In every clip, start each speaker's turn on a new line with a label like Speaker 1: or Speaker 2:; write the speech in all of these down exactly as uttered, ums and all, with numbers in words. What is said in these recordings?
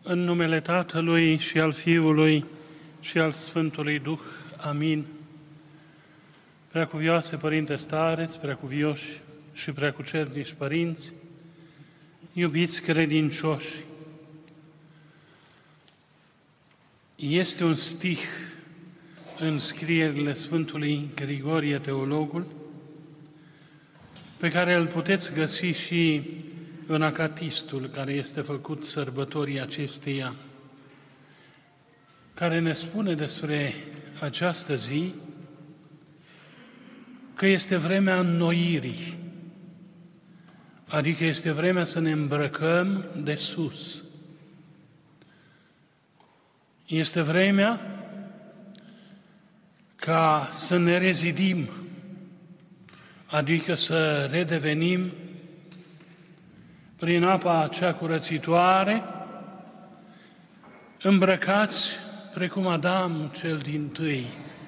Speaker 1: În numele Tatălui și al Fiului și al Sfântului Duh. Amin. Preacuvioase Părinte Stareț, preacuvioși și preacucernici părinți, iubiți credincioși, este un stih în scrierile Sfântului Grigorie Teologul, pe care îl puteți găsi și în acatistul care este făcut sărbătorii acesteia, care ne spune despre această zi că este vremea înnoirii, adică este vremea să ne îmbrăcăm de sus. Este vremea ca să ne rezidim, adică să redevenim prin apa acea curățitoare, îmbrăcați precum Adam cel dintâi,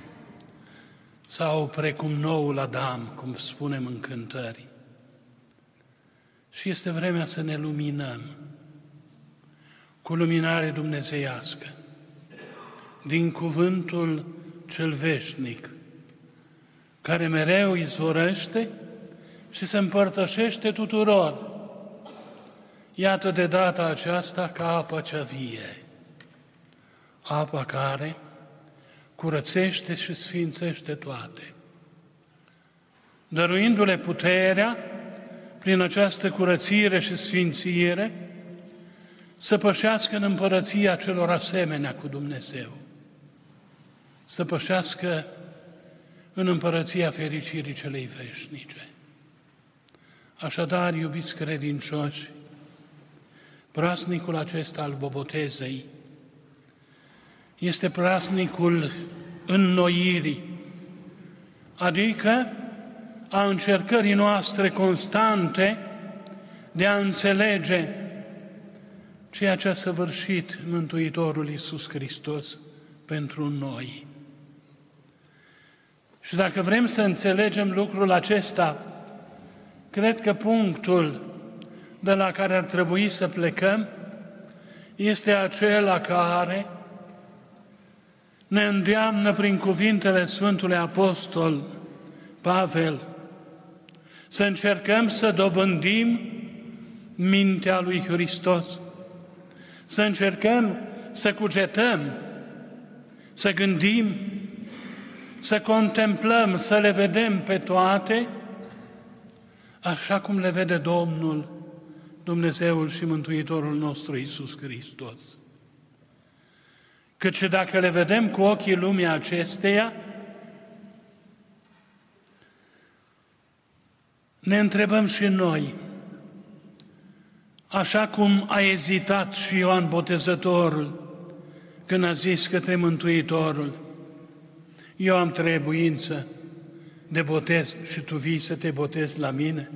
Speaker 1: sau precum noul Adam, cum spunem în cântări. Și este vremea să ne luminăm cu luminare dumnezeiască, din cuvântul cel veșnic, care mereu izvorăște și se împărtășește tuturor. Iată de data aceasta ca apa cea vie, apa care curățește și sfințește toate, dăruindu-le puterea, prin această curățire și sfințire, să pășească în împărăția celor asemenea cu Dumnezeu, să pășească în împărăția fericirii celei veșnice. Așadar, iubiți credincioși, praznicul acesta al Bobotezei este praznicul înnoirii, adică a încercării noastre constante de a înțelege ceea ce a săvârșit Mântuitorul Iisus Hristos pentru noi. Și dacă vrem să înțelegem lucrul acesta, cred că punctul de la care ar trebui să plecăm este acela care ne îndeamnă prin cuvintele Sfântului Apostol Pavel să încercăm să dobândim mintea lui Hristos, să încercăm să cugetăm, să gândim, să contemplăm, să le vedem pe toate așa cum le vede Domnul, Dumnezeul și Mântuitorul nostru Iisus Hristos. Căci dacă le vedem cu ochii lumii acesteia, ne întrebăm și noi, așa cum a ezitat și Ioan Botezătorul când a zis către Mântuitorul: eu am trebuință de botez și tu vii să te botezi la mine?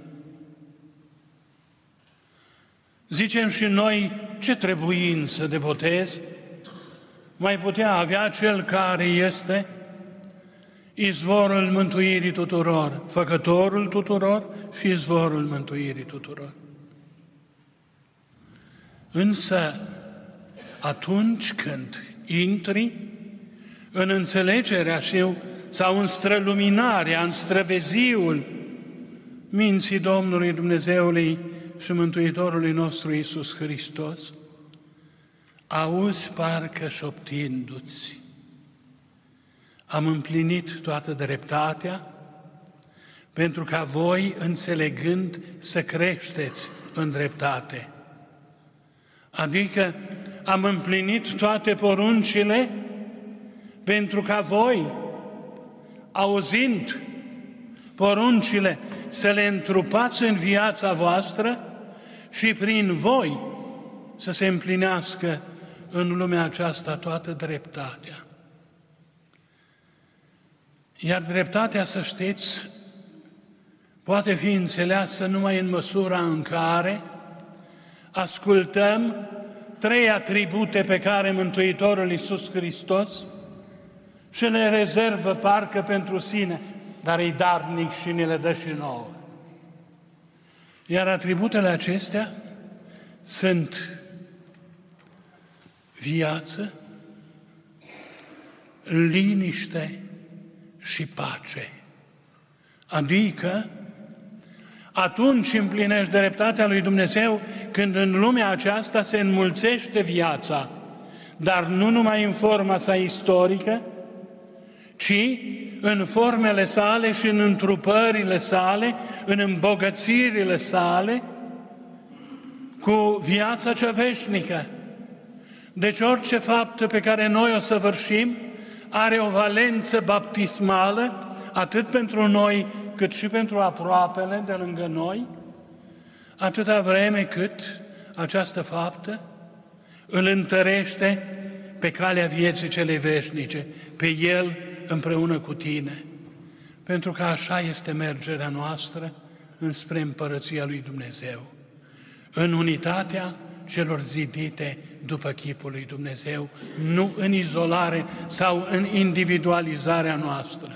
Speaker 1: Zicem și noi, ce trebuință de botez mai putea avea cel care este izvorul mântuirii tuturor, făcătorul tuturor și izvorul mântuirii tuturor. Însă, atunci când intri în înțelegerea și, sau în străluminarea, în străveziul minții Domnului Dumnezeului și Mântuitorului nostru Iisus Hristos, auzi parcă șoptindu-ți: am împlinit toată dreptatea pentru ca voi, înțelegând, să creșteți în dreptate. Adică am împlinit toate poruncile pentru ca voi, auzind poruncile, să le întrupați în viața voastră și prin voi să se împlinească în lumea aceasta toată dreptatea. Iar dreptatea, să știți, poate fi înțeleasă numai în măsura în care ascultăm trei atribute pe care Mântuitorul Iisus Hristos și le rezervă parcă pentru sine, dar e darnic și ne le dă și nouă. Iar atributele acestea sunt viață, liniște și pace. Adică, atunci împlinești dreptatea lui Dumnezeu când în lumea aceasta se înmulțește viața, dar nu numai în forma sa istorică, ci în formele sale și în întrupările sale, în îmbogățirile sale, cu viața cea veșnică. Deci orice faptă pe care noi o săvârșim are o valență baptismală, atât pentru noi, cât și pentru aproapele de lângă noi, atâta vreme cât această faptă îl întărește pe calea vieții cele veșnice, pe El împreună cu tine. Pentru că așa este mergerea noastră înspre Împărăția lui Dumnezeu, în unitatea celor zidite după chipul lui Dumnezeu, nu în izolare sau în individualizarea noastră.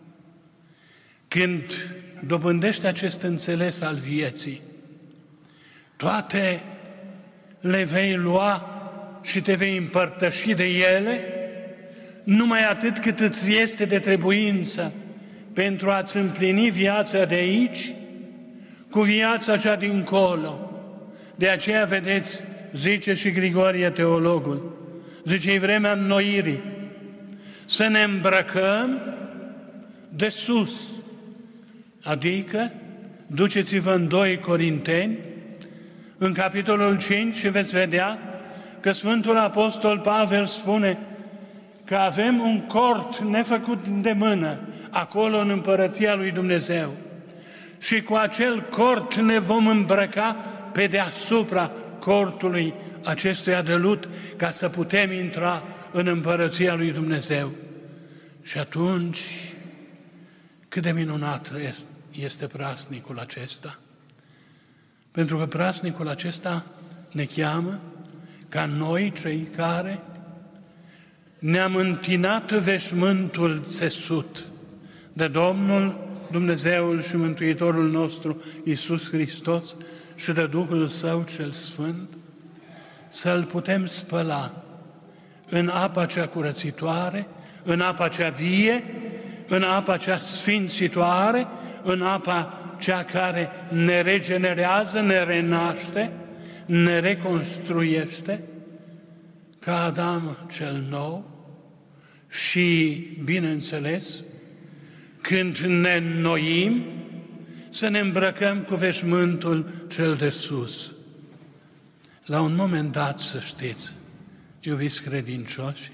Speaker 1: Când dobândești acest înțeles al vieții, toate le vei lua și te vei împărtăși de ele, numai atât cât îți este de trebuință pentru a-ți împlini viața de aici cu viața cea dincolo. De aceea, vedeți, zice și Grigorie teologul, zice, e vremea înnoirii, să ne îmbrăcăm de sus. Adică, duceți-vă în doi Corinteni, în capitolul cinci, și veți vedea că Sfântul Apostol Pavel spune că avem un cort nefăcut de mână acolo în Împărăția lui Dumnezeu și cu acel cort ne vom îmbrăca pe deasupra cortului acestuia de lut ca să putem intra în Împărăția lui Dumnezeu. Și atunci, cât de minunat este prasnicul acesta! Pentru că prasnicul acesta ne cheamă ca noi, cei care ne-am întinat veșmântul țesut de Domnul Dumnezeul și Mântuitorul nostru Iisus Hristos și de Duhul Său cel Sfânt, să-L putem spăla în apa cea curățitoare, în apa cea vie, în apa cea sfințitoare, în apa cea care ne regenerează, ne renaște, ne reconstruiește, ca Adam cel nou și, bineînțeles, când ne înnoim, să ne îmbrăcăm cu veșmântul cel de sus. La un moment dat, să știți, iubiți credincioși,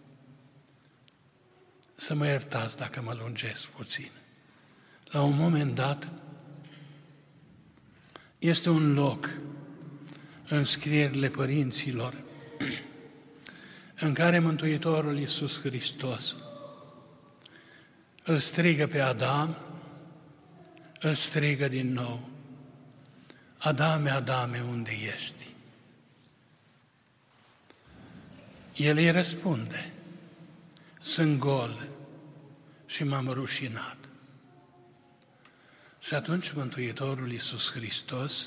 Speaker 1: să mă iertați dacă mă lungesc puțin. La un moment dat, este un loc în scrierile părinților în care Mântuitorul Iisus Hristos îl strigă pe Adam, îl strigă din nou: Adame, Adame, unde ești? El îi răspunde: sunt gol și m-am rușinat. Și atunci Mântuitorul Iisus Hristos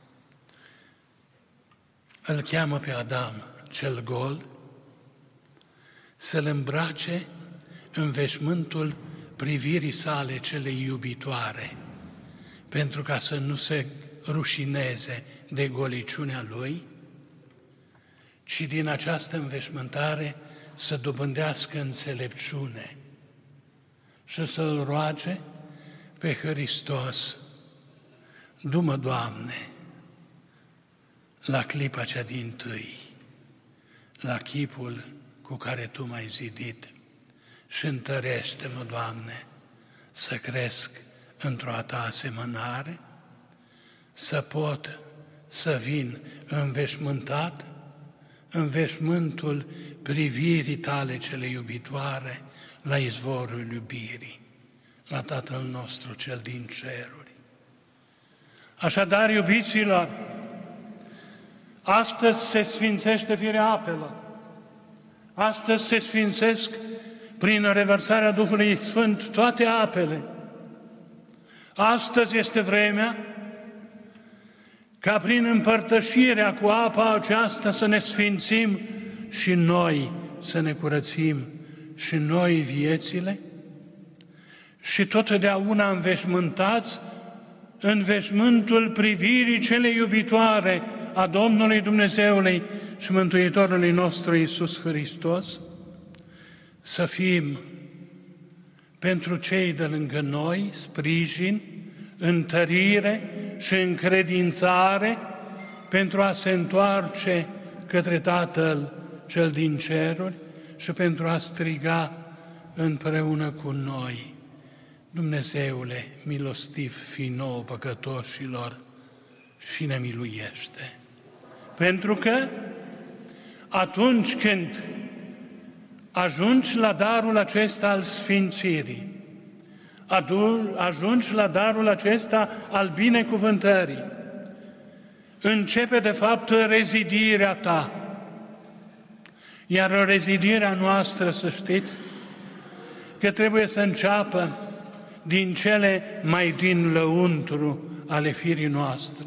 Speaker 1: îl cheamă pe Adam, cel gol, să-l îmbrace în veșmântul privirii sale cele iubitoare, pentru ca să nu se rușineze de goliciunea lui, ci din această înveșmântare să dobândească înțelepciune și să-L roage pe Hristos: du-mă, Doamne, la clipa cea dintâi, la chipul cu care Tu m-ai zidit și întărește-mă, Doamne, să cresc într-o a Ta asemănare, să pot să vin înveșmântat în veșmântul privirii Tale cele iubitoare la izvorul iubirii, la Tatăl nostru cel din ceruri. Așadar, iubiților, astăzi se sfințește firea apelor, astăzi se sfințesc prin revărsarea Duhului Sfânt toate apele. Astăzi este vremea ca prin împărtășirea cu apa aceasta să ne sfințim și noi să ne curățim și noi viețile? Și totdeauna înveșmântați în veșmântul privirii cele iubitoare a Domnului Dumnezeului și Mântuitorului nostru Iisus Hristos, să fim pentru cei de lângă noi sprijin, întărire și încredințare pentru a se întoarce către Tatăl cel din ceruri și pentru a striga împreună cu noi: Dumnezeule, milostiv fii nouă păcătoșilor și ne miluiește. Pentru că atunci când ajungi la darul acesta al sfințirii, ajungi la darul acesta al binecuvântării, începe de fapt rezidirea ta. Iar rezidirea noastră, să știți, că trebuie să înceapă din cele mai din lăuntru ale firii noastre,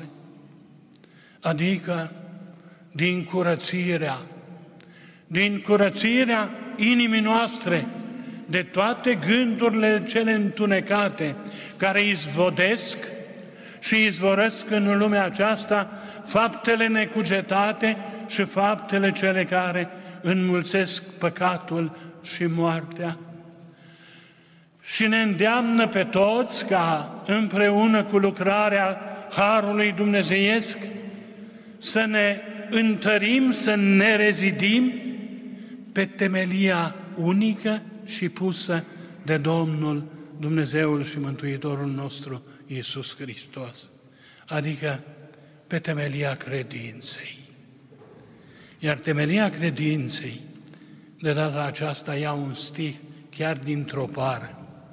Speaker 1: adică din curățirea, din curățirea inimii noastre de toate gândurile cele întunecate care izvodesc și izvorăsc în lumea aceasta faptele necugetate și faptele cele care înmulțesc păcatul și moartea. Și ne îndeamnă pe toți ca împreună cu lucrarea Harului Dumnezeiesc să ne întărim, să ne rezidim pe temelia unică și pusă de Domnul Dumnezeul și Mântuitorul nostru Iisus Hristos, adică pe temelia credinței. Iar temelia credinței, de data aceasta ia un stih chiar din Tropar.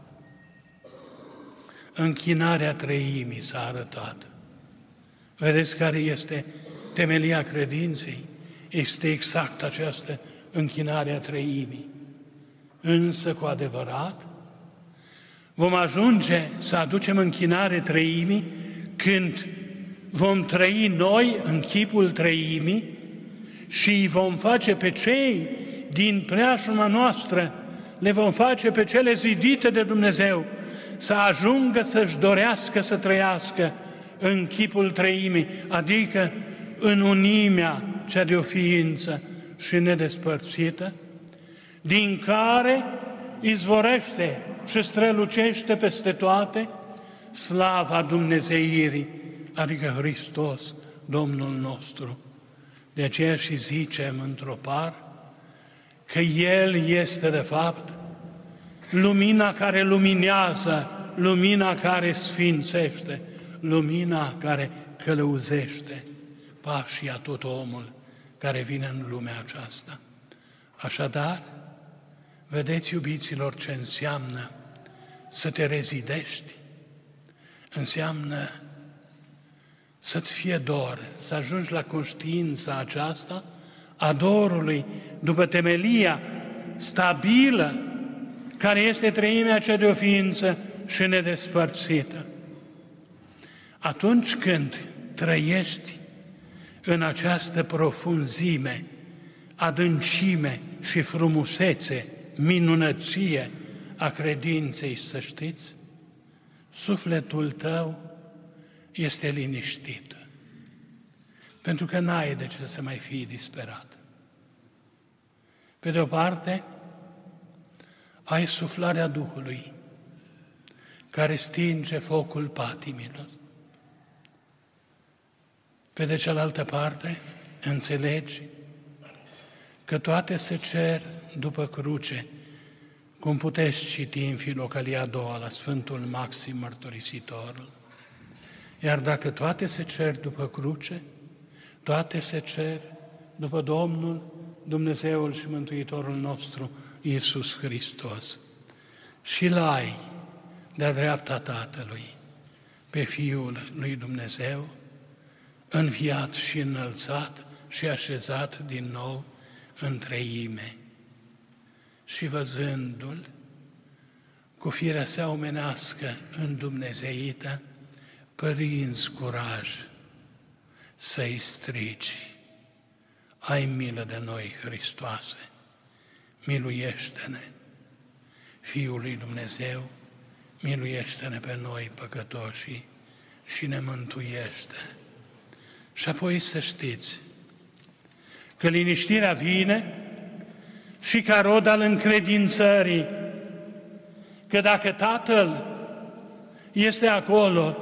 Speaker 1: Închinarea treimii s-a arătat. Vedeți care este temelia credinței? Este exact această închinare a treimii. Însă, cu adevărat, vom ajunge să aducem închinare treimii când vom trăi noi în chipul treimii și îi vom face pe cei din preajma noastră, le vom face pe cele zidite de Dumnezeu, să ajungă să-și dorească să trăiască în chipul treimii, adică în unimea cea de o ființă și nedespărțită, din care izvorește și strălucește peste toate slava Dumnezeirii, adică Hristos, Domnul nostru. De aceea și zicem într-o par că El este de fapt lumina care luminează, lumina care sfințește, lumina care călăuzește pașii a tot omul care vine în lumea aceasta. Așadar, vedeți, iubiților, ce înseamnă să te rezidești? Înseamnă să-ți fie dor, să ajungi la conștiința aceasta a dorului după temelia stabilă care este treimea cea de o ființă și nedespărțită. Atunci când trăiești în această profunzime, adâncime și frumusețe, minunăție a credinței, să știți, sufletul tău este liniștit, pentru că n-ai de ce să mai fii disperat. Pe de o parte, ai suflarea Duhului, care stinge focul patimilor. Pe de cealaltă parte, înțelegi că toate se cer după cruce, cum puteți citi în Filocalia a doua la Sfântul Maxim Mărturisitorul. Iar dacă toate se cer după cruce, toate se cer după Domnul, Dumnezeul și Mântuitorul nostru, Iisus Hristos. Și l-ai de-a dreapta Tatălui, pe Fiul lui Dumnezeu, înviat și înălțat și așezat din nou în treime. Și văzându-l, cu firea sa omenească îndumnezeită, părinți curaj să-i strici: ai milă de noi, Hristoase, miluiește-ne, Fiul lui Dumnezeu, miluiește-ne pe noi, păcătoșii, și ne mântuiește. Și apoi să știți că liniștirea vine și ca rod al încredințării, că dacă Tatăl este acolo,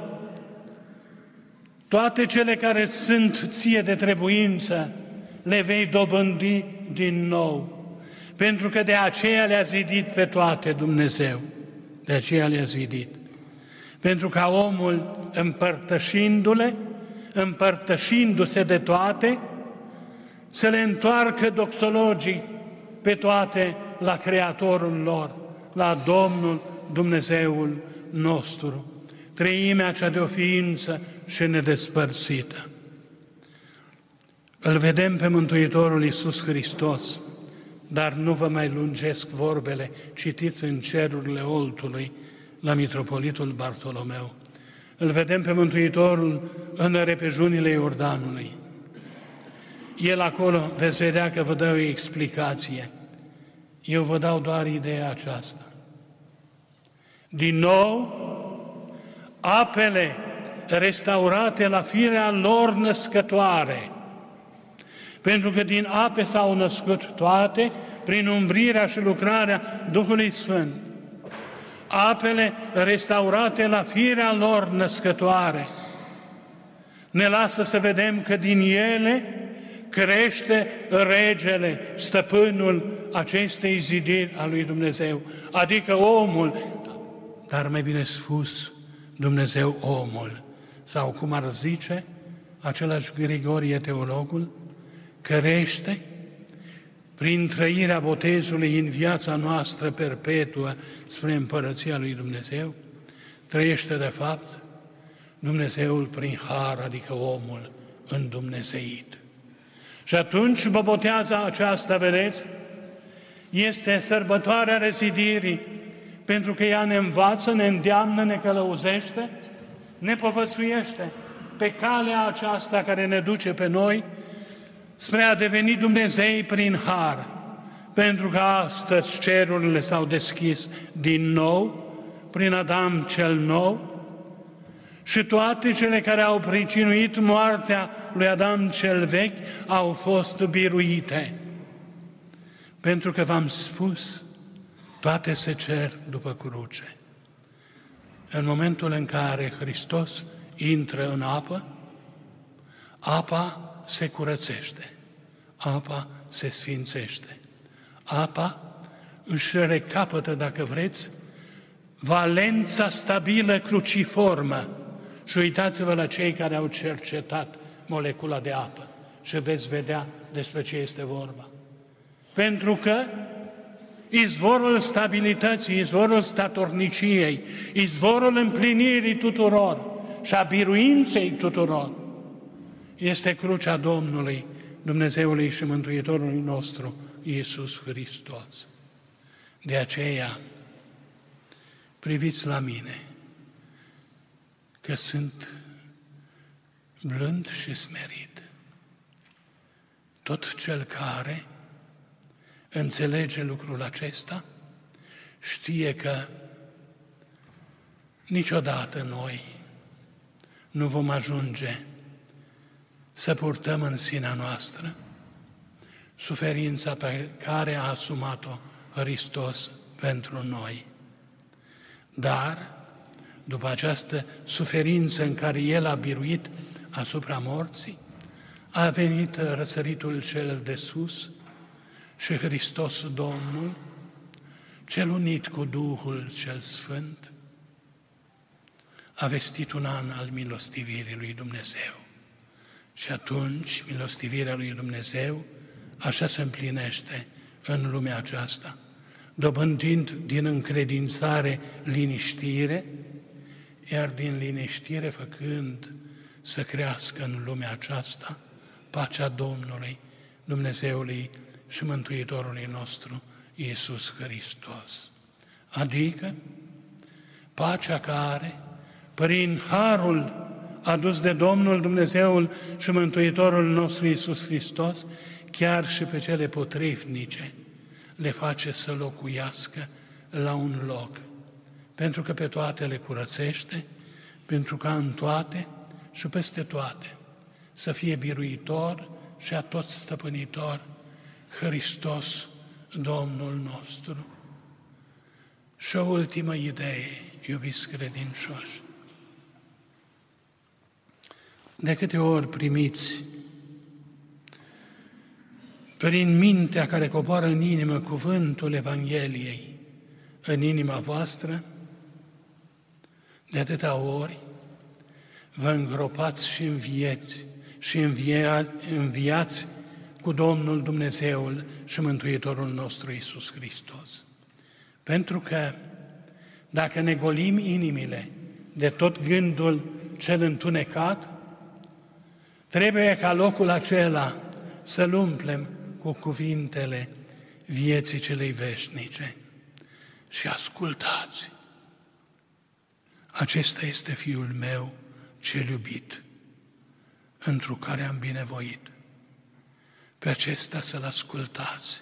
Speaker 1: toate cele care sunt ție de trebuință le vei dobândi din nou. Pentru că de aceea le-a zidit pe toate Dumnezeu. De aceea le-a zidit. Pentru ca omul, împărtășindu-le, împărtășindu-se de toate, să le întoarcă doxologii pe toate la Creatorul lor, la Domnul Dumnezeul nostru, treimea cea de o ființă și nedespărțită. Îl vedem pe Mântuitorul Iisus Hristos, dar nu vă mai lungesc vorbele, citiți în cerurile Oltului, la Mitropolitul Bartolomeu. Îl vedem pe Mântuitorul în repejunile Iordanului. El acolo, veți vedea că vă dă o explicație. Eu vă dau doar ideea aceasta. Din nou, apele restaurate la firea lor născătoare, pentru că din ape s-au născut toate, prin umbrirea și lucrarea Duhului Sfânt. Apele restaurate la firea lor născătoare ne lasă să vedem că din ele crește regele, stăpânul acestei zidiri a lui Dumnezeu, adică omul, dar mai bine spus, Dumnezeu omul, sau cum ar zice același Grigorie teologul, crește prin trăirea botezului în viața noastră perpetuă spre Împărăția lui Dumnezeu, trăiește de fapt Dumnezeul prin har, adică omul îndumnezeit. Și atunci botează aceasta, vedeți, este sărbătoarea rezidirii, pentru că ea ne învață, ne îndeamnă, ne călăuzește, ne povățuiește pe calea aceasta care ne duce pe noi spre a deveni Dumnezei prin har, pentru că astăzi cerurile s-au deschis din nou, prin Adam cel nou, și toate cele care au pricinuit moartea lui Adam cel vechi au fost biruite. Pentru că v-am spus, toate se cer după cruce. În momentul în care Hristos intră în apă, apa se curățește, apa se sfințește, apa își recapătă, dacă vreți, valența stabilă cruciformă. Și uitați-vă la cei care au cercetat molecula de apă și veți vedea despre ce este vorba. Pentru că izvorul stabilității, izvorul statorniciei, izvorul împlinirii tuturor și a biruinței tuturor este crucea Domnului, Dumnezeului și Mântuitorului nostru, Iisus Hristos. De aceea, priviți la mine, că sunt blând și smerit. Tot cel care înțelege lucrul acesta știe că niciodată noi nu vom ajunge să purtăm în sinea noastră suferința pe care a asumat-o Hristos pentru noi. Dar, după această suferință în care El a biruit asupra morții, a venit răsăritul cel de sus și Hristos Domnul, cel unit cu Duhul cel Sfânt, a vestit un an al milostivirii lui Dumnezeu. Și atunci milostivirea lui Dumnezeu așa se împlinește în lumea aceasta, dobândind din încredințare liniștire, iar din liniștire făcând să crească în lumea aceasta pacea Domnului, Dumnezeului și Mântuitorului nostru, Iisus Hristos. Adică pacea care, prin harul adus de Domnul Dumnezeul și Mântuitorul nostru Iisus Hristos, chiar și pe cele potrivnice, le face să locuiască la un loc, pentru că pe toate le curățește, pentru ca în toate și peste toate să fie biruitor și atot stăpânitor Hristos, Domnul nostru. Și o ultimă idee, iubiți credincioși. De câte ori primiți prin mintea care coboară în inimă cuvântul Evangheliei în inima voastră, de atâtea ori vă îngropați și învieți și învia, înviați cu Domnul Dumnezeul și Mântuitorul nostru Iisus Hristos. Pentru că dacă ne golim inimile de tot gândul cel întunecat, trebuie ca locul acela să-l umplem cu cuvintele vieții celei veșnice. Și ascultați, acesta este Fiul meu cel iubit, întru care am binevoit. Pe acesta să-l ascultați.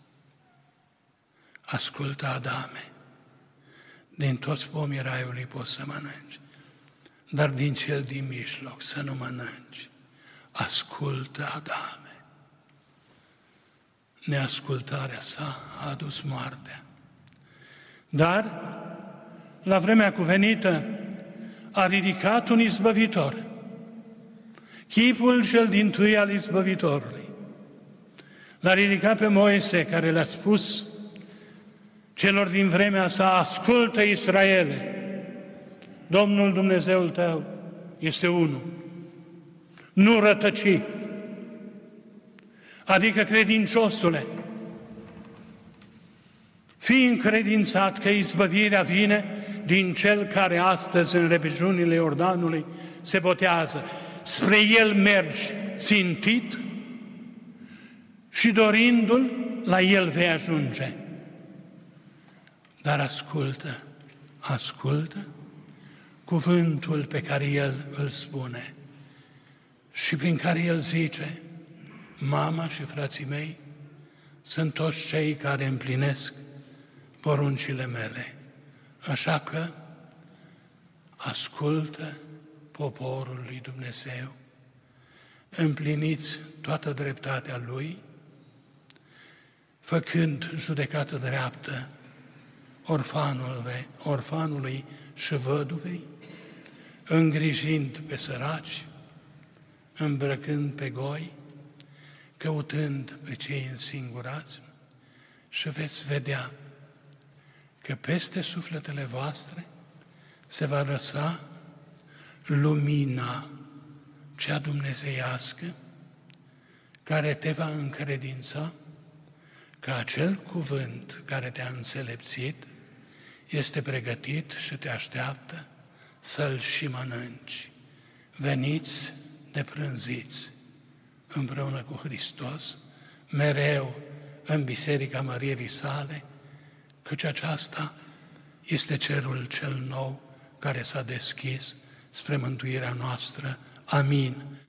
Speaker 1: Ascultă, Adame, din toți pomii raiului poți să mănânci, dar din cel din mijloc să nu mănânci. Ascultă, Adame. Neascultarea sa a adus moartea. Dar, la vremea cuvenită, a ridicat un izbăvitor, chipul cel dintâi al izbăvitorului. L-a ridicat pe Moise, care le-a spus celor din vremea sa: ascultă, Israele, Domnul Dumnezeul tău este unul, nu rătăci. Adică, credinciosule, fii încredințat că izbăvirea vine din cel care astăzi în regiunile Iordanului se botează. Spre el mergi țintit și dorindu-l, la el vei ajunge. Dar ascultă, ascultă cuvântul pe care el îl spune și prin care el zice: mama și frații mei sunt toți cei care împlinesc poruncile mele. Așa că ascultă poporul lui Dumnezeu, împliniți toată dreptatea Lui, făcând judecată dreaptă orfanului, orfanului și văduvei, îngrijind pe săraci, îmbrăcând pe goi, căutând pe cei însingurați, și veți vedea că peste sufletele voastre se va lăsa lumina cea dumnezeiască care te va încredința că acel cuvânt care te-a înțelepțit este pregătit și te așteaptă să-l și mănânci. Veniți de prânziți împreună cu Hristos, mereu în Biserica Măririi sale, căci aceasta este cerul cel nou care s-a deschis spre mântuirea noastră. Amin.